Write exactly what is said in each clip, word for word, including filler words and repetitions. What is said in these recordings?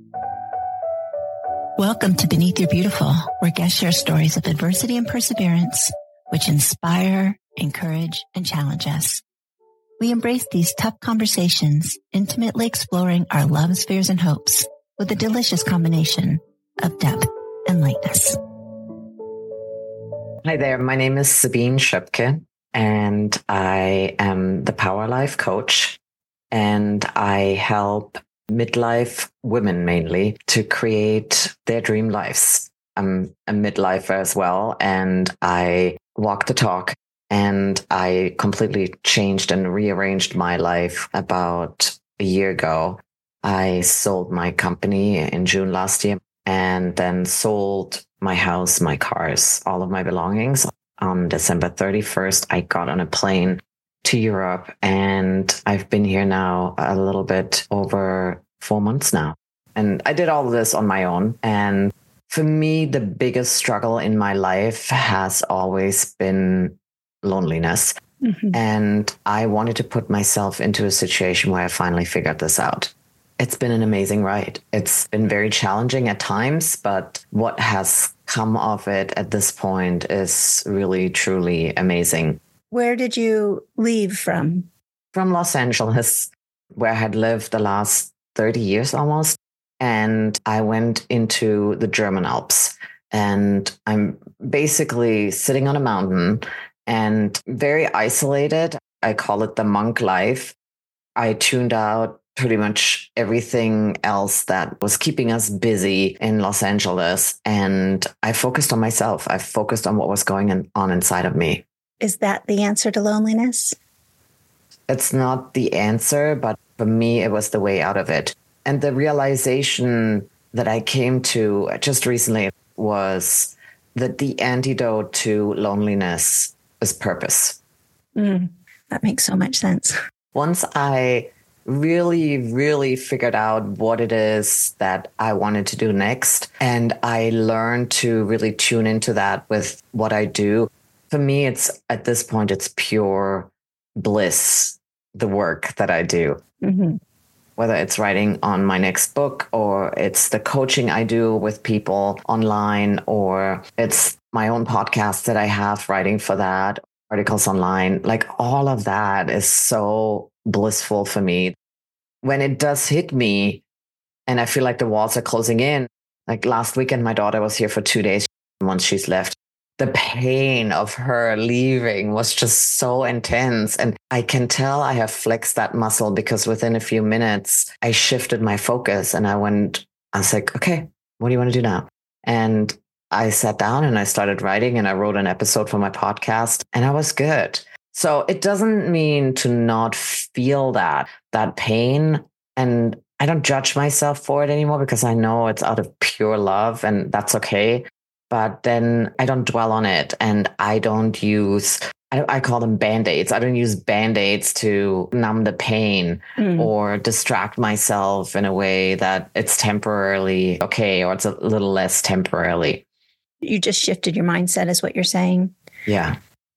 Welcome to Beneath Your Beautiful, where guests share stories of adversity and perseverance, which inspire, encourage, and challenge us. We embrace these tough conversations, intimately exploring our loves, fears, and hopes with a delicious combination of depth and lightness. Hi there, my name is Sabine Schöpke, and I am the Power Life Coach, and I help midlife women mainly to create their dream lives. I'm a midlifer as well, and I walk the talk, and I completely changed and rearranged my life about a year ago. I sold my company in June last year and then sold my house, my cars, all of my belongings. On December thirty-first, I got on a plane to Europe, and I've been here now a little bit over four months now. And I did all of this on my own. And for me, the biggest struggle in my life has always been loneliness. Mm-hmm. And I wanted to put myself into a situation where I finally figured this out. It's been an amazing ride. It's been very challenging at times, but what has come of it at this point is really, truly amazing. Where did you leave from? From Los Angeles, where I had lived the last thirty years almost. And I went into the German Alps, and I'm basically sitting on a mountain and very isolated. I call it the monk life. I tuned out pretty much everything else that was keeping us busy in Los Angeles. And I focused on myself. I focused on what was going on inside of me. Is that the answer to loneliness? It's not the answer, but for me, it was the way out of it. And the realization that I came to just recently was that the antidote to loneliness is purpose. Mm, that makes so much sense. Once I really, really figured out what it is that I wanted to do next, and I learned to really tune into that with what I do, for me, it's at this point, it's pure bliss, the work that I do. Mm-hmm. Whether it's writing on my next book, or it's the coaching I do with people online, or it's my own podcast that I have writing for that, articles online, like all of that is so blissful for me. When it does hit me and I feel like the walls are closing in, like last weekend, my daughter was here for two days. Once she's left, the pain of her leaving was just so intense. And I can tell I have flexed that muscle, because within a few minutes, I shifted my focus and I went, I was like, okay, what do you want to do now? And I sat down and I started writing, and I wrote an episode for my podcast, and I was good. So it doesn't mean to not feel that, that pain. And I don't judge myself for it anymore, because I know it's out of pure love, and that's okay. But then I don't dwell on it, and I don't use, I, I call them Band-Aids. I don't use Band-Aids to numb the pain mm. or distract myself in a way that it's temporarily okay, or it's a little less temporarily. You just shifted your mindset is what you're saying. Yeah.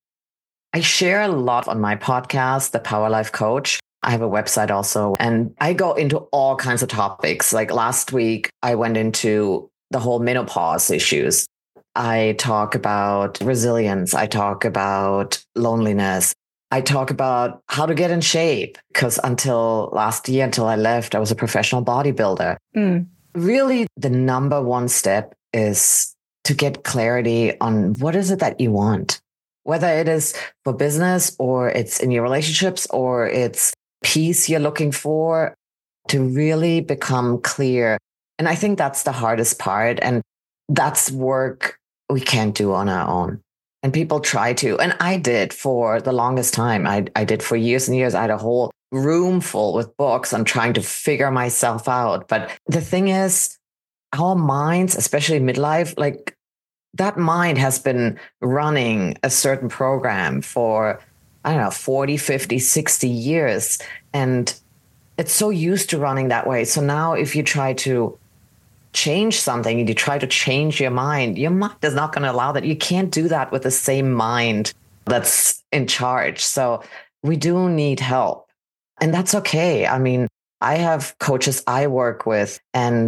I share a lot on my podcast, The Power Life Coach. I have a website also, and I go into all kinds of topics. Like last week, I went into the whole menopause issues. I talk about resilience. I talk about loneliness. I talk about how to get in shape, because until last year, until I left, I was a professional bodybuilder. Mm. Really, the number one step is to get clarity on what is it that you want, whether it is for business, or it's in your relationships, or it's peace you're looking for, to really become clear. And I think that's the hardest part. And that's work we can't do on our own. And people try to, and I did for the longest time. I, I did for years and years. I had a whole room full with books on trying to figure myself out. But the thing is, our minds, especially midlife, like that mind has been running a certain program for, I don't know, forty, fifty, sixty years. And it's so used to running that way. So now if you try to change something and you try to change your mind, your mind is not going to allow that. You can't do that with the same mind that's in charge. So we do need help. And that's okay. I mean, I have coaches I work with, and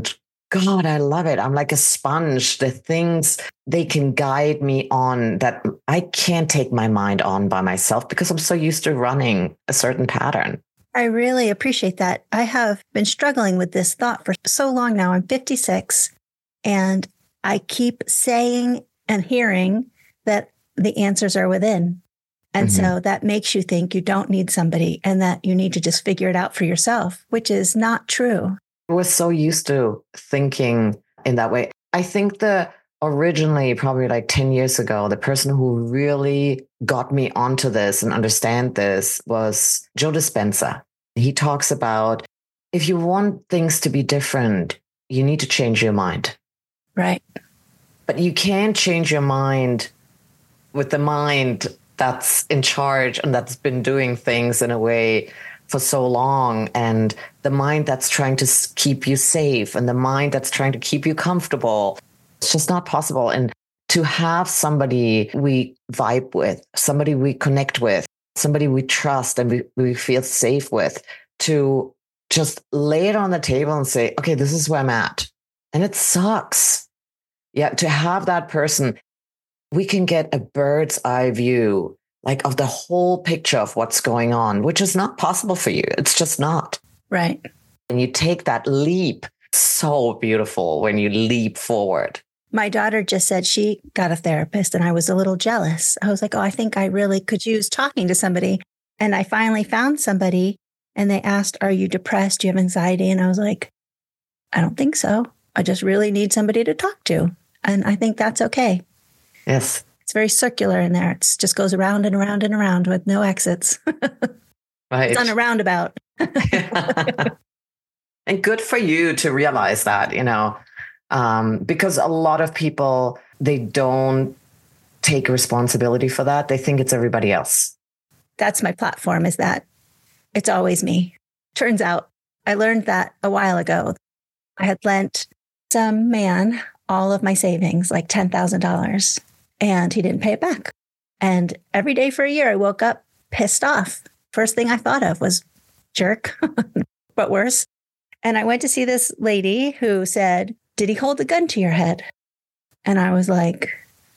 God, I love it. I'm like a sponge. The things they can guide me on that I can't take my mind on by myself because I'm so used to running a certain pattern. I really appreciate that. I have been struggling with this thought for so long now. I'm fifty-six, and I keep saying and hearing that the answers are within. And mm-hmm. so that makes you think you don't need somebody and that you need to just figure it out for yourself, which is not true. We're so used to thinking in that way. I think the originally, probably like ten years ago, the person who really got me onto this and understand this was Joe Dispenza. He talks about if you want things to be different, you need to change your mind. Right. But you can't change your mind with the mind that's in charge and that's been doing things in a way for so long, and the mind that's trying to keep you safe and the mind that's trying to keep you comfortable. It's just not possible. And to have somebody we vibe with, somebody we connect with, somebody we trust and we, we feel safe with, to just lay it on the table and say, okay, this is where I'm at. And it sucks. Yeah, to have that person, we can get a bird's eye view, like of the whole picture of what's going on, which is not possible for you. It's just not. Right. And you take that leap. So beautiful when you leap forward. My daughter just said she got a therapist and I was a little jealous. I was like, oh, I think I really could use talking to somebody. And I finally found somebody and they asked, are you depressed? Do you have anxiety? And I was like, I don't think so. I just really need somebody to talk to. And I think that's okay. Yes. It's very circular in there. It just goes around and around and around with no exits. Right. It's on a roundabout. And good for you to realize that, you know, um, because a lot of people, they don't take responsibility for that. They think it's everybody else. That's my platform, is that it's always me. Turns out I learned that a while ago. I had lent some man all of my savings, like ten thousand dollars. And he didn't pay it back. And every day for a year, I woke up pissed off. First thing I thought of was jerk, but worse. And I went to see this lady who said, did he hold a gun to your head? And I was like,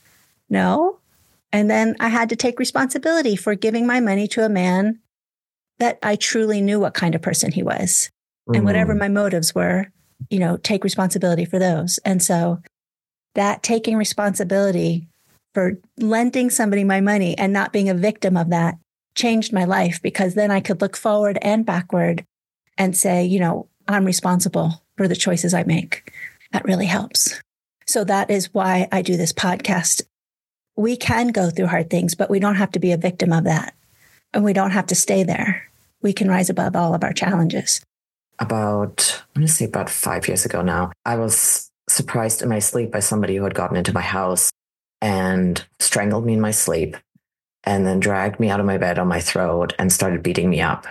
no. And then I had to take responsibility for giving my money to a man that I truly knew what kind of person he was. Mm-hmm. And whatever my motives were, you know, take responsibility for those. And so that taking responsibility for lending somebody my money and not being a victim of that changed my life, because then I could look forward and backward and say, you know, I'm responsible for the choices I make. That really helps. So that is why I do this podcast. We can go through hard things, but we don't have to be a victim of that. And we don't have to stay there. We can rise above all of our challenges. About, I'm going to say about five years ago now, I was surprised in my sleep by somebody who had gotten into my house and strangled me in my sleep and then dragged me out of my bed on my throat and started beating me up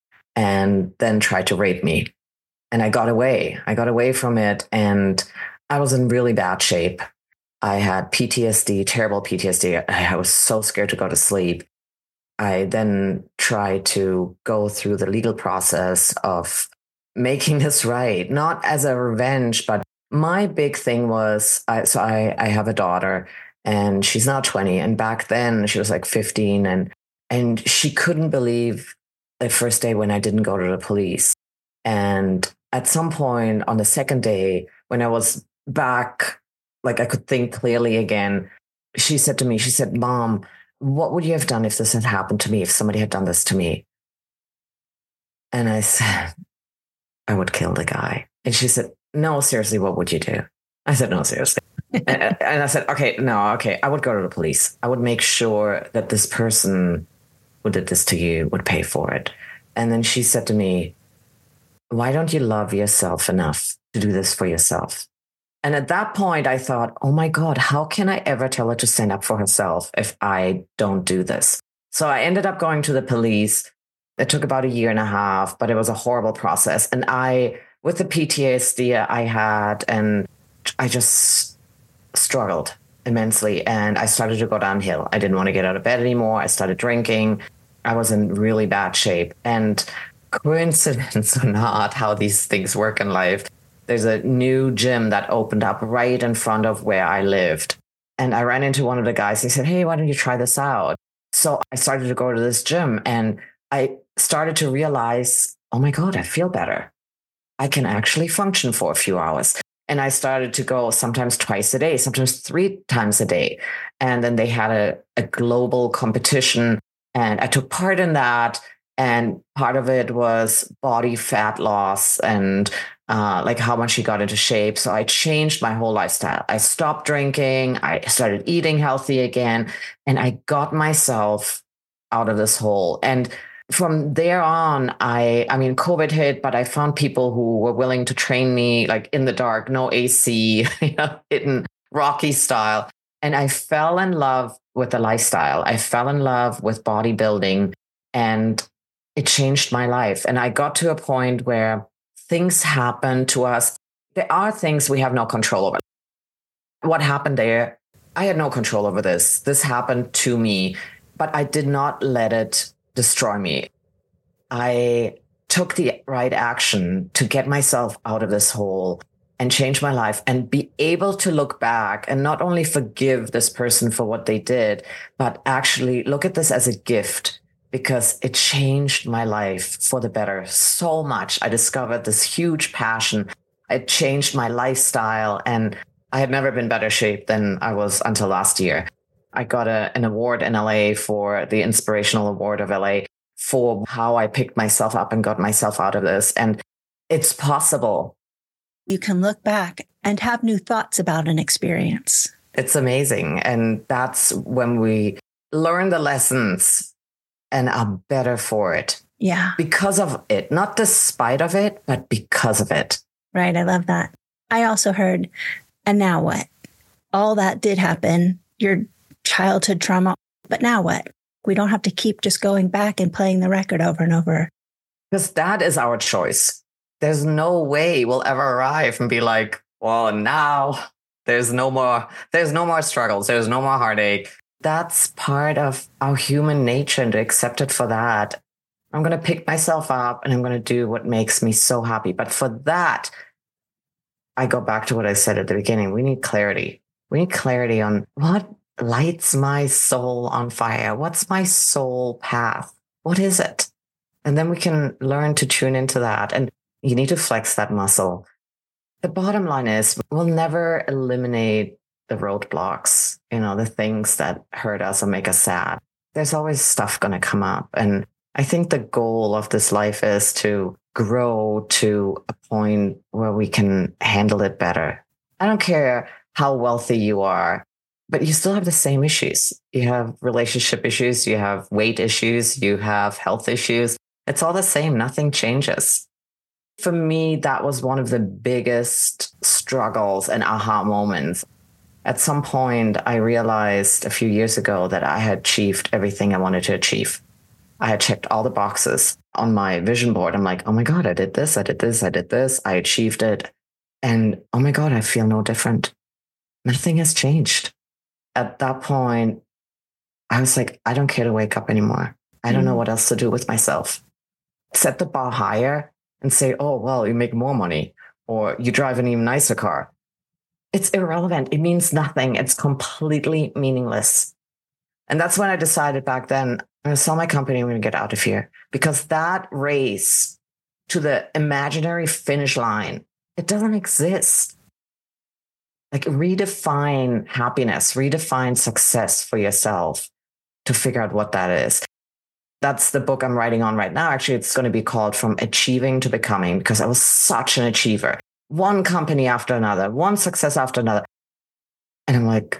and then tried to rape me. And I got away. I got away from it. And I was in really bad shape. I had P T S D, terrible P T S D. I was so scared to go to sleep. I then tried to go through the legal process of making this right, not as a revenge, but my big thing was, I, so I, I have a daughter and she's now twenty. And back then she was like fifteen, and, and she couldn't believe the first day when I didn't go to the police. And at some point on the second day, when I was back, like I could think clearly again, she said to me, she said, Mom, what would you have done if this had happened to me, if somebody had done this to me? And I said, I would kill the guy. And she said, no, seriously, what would you do? I said, no, seriously. and, and I said, okay, no, okay, I would go to the police. I would make sure that this person who did this to you would pay for it. And then she said to me, why don't you love yourself enough to do this for yourself? And at that point, I thought, oh my God, how can I ever tell her to stand up for herself if I don't do this? So I ended up going to the police. It took about a year and a half, but it was a horrible process. And I, with the P T S D I had, and I just struggled immensely. And I started to go downhill. I didn't want to get out of bed anymore. I started drinking. I was in really bad shape. And coincidence or not, how these things work in life, there's a new gym that opened up right in front of where I lived. And I ran into one of the guys. He said, hey, why don't you try this out? So I started to go to this gym and I started to realize, oh my God, I feel better. I can actually function for a few hours. And I started to go sometimes twice a day, sometimes three times a day. And then they had a, a global competition and I took part in that. And part of it was body fat loss and uh, like how much he got into shape. So I changed my whole lifestyle. I stopped drinking. I started eating healthy again. And I got myself out of this hole. And from there on, I, I mean, COVID hit, but I found people who were willing to train me like in the dark, no A C, you know, hitting Rocky style. And I fell in love with the lifestyle. I fell in love with bodybuilding and it changed my life. And I got to a point where things happen to us. There are things we have no control over. What happened there? I had no control over this. This happened to me, but I did not let it destroy me. I took the right action to get myself out of this hole and change my life and be able to look back and not only forgive this person for what they did, but actually look at this as a gift. Because it changed my life for the better so much. I discovered this huge passion. It changed my lifestyle and I had never been better shape than I was until last year. I got a, an award in L A for the Inspirational Award of L A for how I picked myself up and got myself out of this. And it's possible. You can look back and have new thoughts about an experience. It's amazing. And that's when we learn the lessons and are better for it. Yeah. Because of it, not despite of it, but because of it. Right. I love that. I also heard, and now what? All that did happen, your childhood trauma, but now what? We don't have to keep just going back and playing the record over and over. Because that is our choice. There's no way we'll ever arrive and be like, well, now there's no more, there's no more struggles. There's no more heartache. That's part of our human nature and to accept it for that. I'm going to pick myself up and I'm going to do what makes me so happy. But for that, I go back to what I said at the beginning. We need clarity. We need clarity on what lights my soul on fire. What's my soul path? What is it? And then we can learn to tune into that. And you need to flex that muscle. The bottom line is we'll never eliminate the roadblocks, you know, the things that hurt us or make us sad. There's always stuff going to come up. And I think the goal of this life is to grow to a point where we can handle it better. I don't care how wealthy you are, but you still have the same issues. You have relationship issues, you have weight issues, you have health issues. It's all the same. Nothing changes. For me, that was one of the biggest struggles and aha moments. At some point, I realized a few years ago that I had achieved everything I wanted to achieve. I had checked all the boxes on my vision board. I'm like, oh my God, I did this, I did this, I did this, I achieved it. And oh my God, I feel no different. Nothing has changed. At that point, I was like, I don't care to wake up anymore. I don't mm. know what else to do with myself. Set the bar higher and say, oh, well, you make more money or you drive an even nicer car. It's irrelevant. It means nothing. It's completely meaningless. And that's when I decided back then, I'm going to sell my company. I'm going to get out of here because that race to the imaginary finish line, it doesn't exist. Like redefine happiness, redefine success for yourself to figure out what that is. That's the book I'm writing on right now. Actually, it's going to be called From Achieving to Becoming because I was such an achiever. One company after another, one success after another. And I'm like,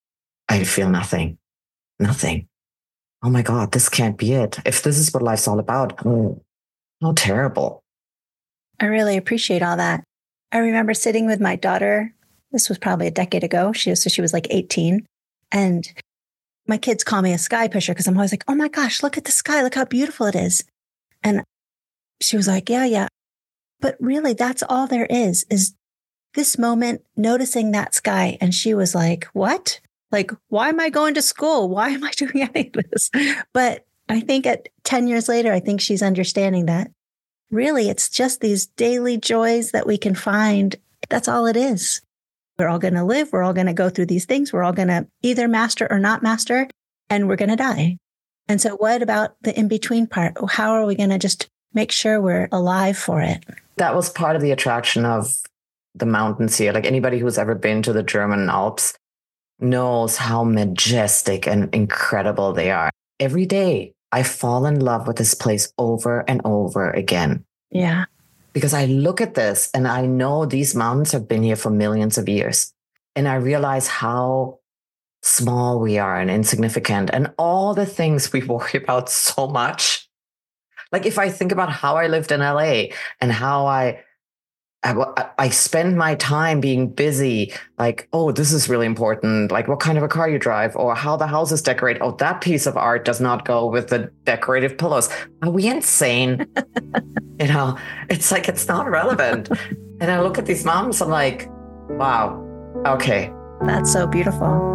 I feel nothing, nothing. Oh my God, this can't be it. If this is what life's all about, oh, how terrible. I really appreciate all that. I remember sitting with my daughter. This was probably a decade ago. She was, so she was like eighteen. And my kids call me a sky pusher because I'm always like, oh my gosh, look at the sky. Look how beautiful it is. And she was like, yeah, yeah. But really, that's all there is, is this moment, noticing that sky. And she was like, what? Like, why am I going to school? Why am I doing any of this? But I think at ten years later, I think she's understanding that really, it's just these daily joys that we can find. That's all it is. We're all going to live. We're all going to go through these things. We're all going to either master or not master, and we're going to die. And so what about the in-between part? How are we going to just make sure we're alive for it? That was part of the attraction of the mountains here. Like anybody who's ever been to the German Alps knows how majestic and incredible they are. Every day, I fall in love with this place over and over again. Yeah. Because I look at this and I know these mountains have been here for millions of years. And I realize how small we are and insignificant and all the things we worry about so much. Like if I think about how I lived in L A and how I I, I spend my time being busy, like, oh, this is really important. Like what kind of a car you drive or how the house is decorated. Oh, that piece of art does not go with the decorative pillows. Are we insane? You know, it's like, it's not relevant. And I look at these mountains, I'm like, wow, okay. That's so beautiful.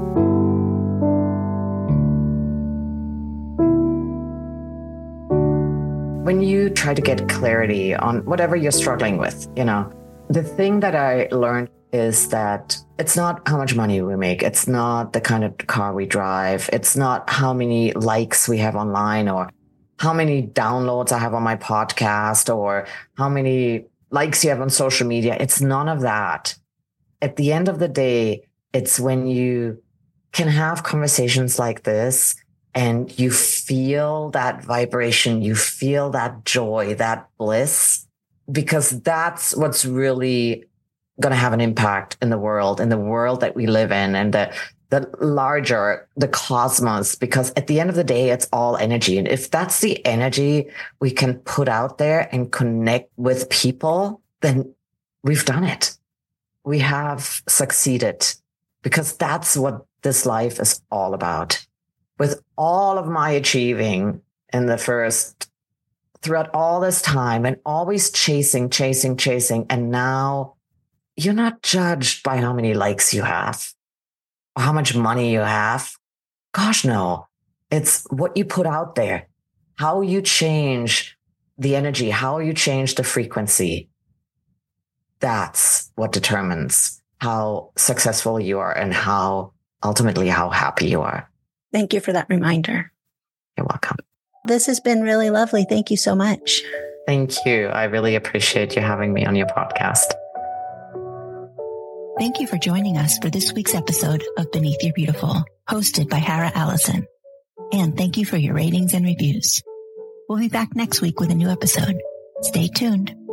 When you try to get clarity on whatever you're struggling with, you know, the thing that I learned is that it's not how much money we make. It's not the kind of car we drive. It's not how many likes we have online or how many downloads I have on my podcast or how many likes you have on social media. It's none of that. At the end of the day, it's when you can have conversations like this and you feel that vibration, you feel that joy, that bliss, because that's what's really going to have an impact in the world, in the world that we live in, and the, the larger, the cosmos, because at the end of the day, it's all energy. And if that's the energy we can put out there and connect with people, then we've done it. We have succeeded, because that's what this life is all about. With all of my achieving in the first, throughout all this time and always chasing, chasing, chasing. And now you're not judged by how many likes you have or how much money you have. Gosh, no. It's what you put out there, how you change the energy, how you change the frequency. That's what determines how successful you are and how ultimately how happy you are. Thank you for that reminder. You're welcome. This has been really lovely. Thank you so much. Thank you. I really appreciate you having me on your podcast. Thank you for joining us for this week's episode of Beneath Your Beautiful, hosted by Hara Allison. And thank you for your ratings and reviews. We'll be back next week with a new episode. Stay tuned.